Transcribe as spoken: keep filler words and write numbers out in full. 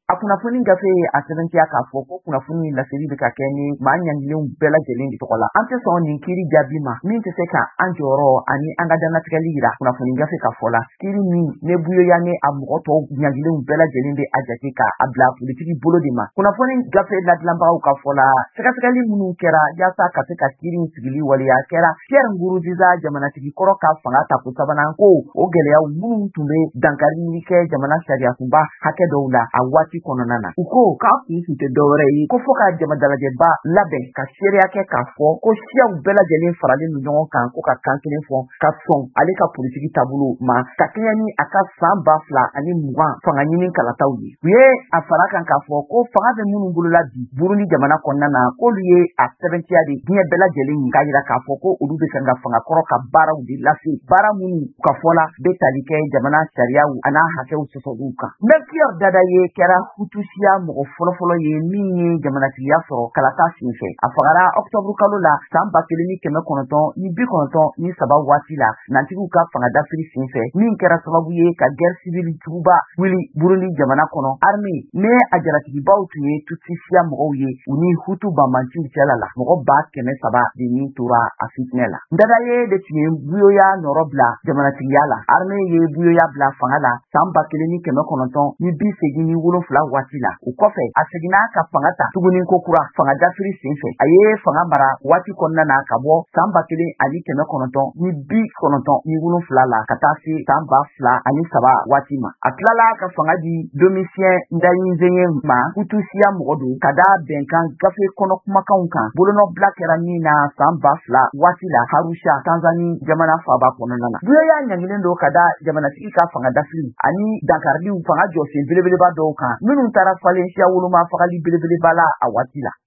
A kunnafoni gafe a sɛbɛntiya k'a fɔ ko kunnafoni laseli bɛ ka kɛ ni maa ɲangilenw bɛɛ lajɛlen de tɔgɔ la. An tɛ sɔn nin kiiri jaabi ma min tɛ se ka an jɔyɔrɔ ani an ka dangatigɛli yira kunnafoni gafe ka fɔ la. Kiiri min ne buyoya ni a mɔgɔ tɔw ɲangilenw bɛɛ lajɛlen bɛ a jate ka a bila politiki bolo de ma. Kunnafoni gafe ladilanbagaw ka fɔ la sɛgɛsɛgɛli minnu kɛra yaasa ka se ka kiiri sigili waleya kɛra Pierre Nkurunziza jamanatigi kɔrɔ ka fanga ta ko sabanan ko o gɛlɛyaw minnu tun bɛ dankari kɛ jamana sariya kunba hakɛ dɔw la a waati kɔnɔna na. U ko k'a kun tun tɛ dɔwɛrɛ ye ko fɔ ka jama dalajɛba labɛn ka seereya kɛ k'a fɔ ko siyaw bɛɛ lajɛlen faralen don ɲɔgɔn kan ko ka kan kelen fɔ ka sɔn ale ka politiki taabolo ma ka kɛɲɛ ni a ka san ba fila ani mugan fanga ɲini kalataw ye. U ye a fara kan k'a fɔ ko fanga bɛ minnu bolola bi Burundi jamana kɔnɔna na k'olu ye a sɛbɛntiya de diɲɛ bɛɛ lajɛlen k'a yira k'a fɔ ko olu bɛ kan ka fanga kɔrɔ ka baaraw de lase baara minnu ka fɔla bɛ tali kɛ jamana sariyaw a n'a hakɛw sɔsɔliw kan. Melchior Dada ye kɛra Hutusiya mɔgɔ fɔlɔfɔlɔ ye min ye jamanatigiya sɔrɔ kalata senfɛ. A fagara Octobre kalo la san ba kelen ni kɛmɛ kɔnɔntɔn ni bi kɔnɔntɔn ni saba waati la nantigiw ka fanga dafiri senfɛ min kɛra sababu ye ka guerre civile juguba wili Burundi jamana kɔnɔ. Armée ne a jaratigibaw tun ye Tutsisiya mɔgɔw ye u ni Hutu banbantiw cɛla la mɔgɔ ba kɛmɛ saba de min tora a fitinɛ la. Dada ye de tun ye buyoya nɔrɔ bila jamanatigiya la. Armée ye buyoya bila fanga la san ba kelen ni kɛmɛ kɔnɔntɔn ni bi segin ni wolonfila waati la. O kɔfɛ a seginna ka fanga ta tuguni ko kura fanga dafiri senfɛ. A ye fanga mara waati kɔnɔna na ka bɔ san ba kelen ani kɛmɛ kɔnɔntɔn ni bi kɔnɔntɔn ni wolonfila la ka taa se san ba fila ani saba waati ma. A tilala ka fanga di Domitien Ndayizeye ma Hutusiya mɔgɔ don ka da bɛnkan gafe kɔnɔ kumakanw kan bolonɔbila kɛra min na san ba fila waati la Arusha Tanzanie jamana faaba kɔnɔna na. Buyoya ɲangilen don ka da jamanatigi ka fanga dafiri ani dankariliw fanga jɔsen belebeleba dɔw kan minnu taara falen siya woloma fagali belebeleba la a waati la.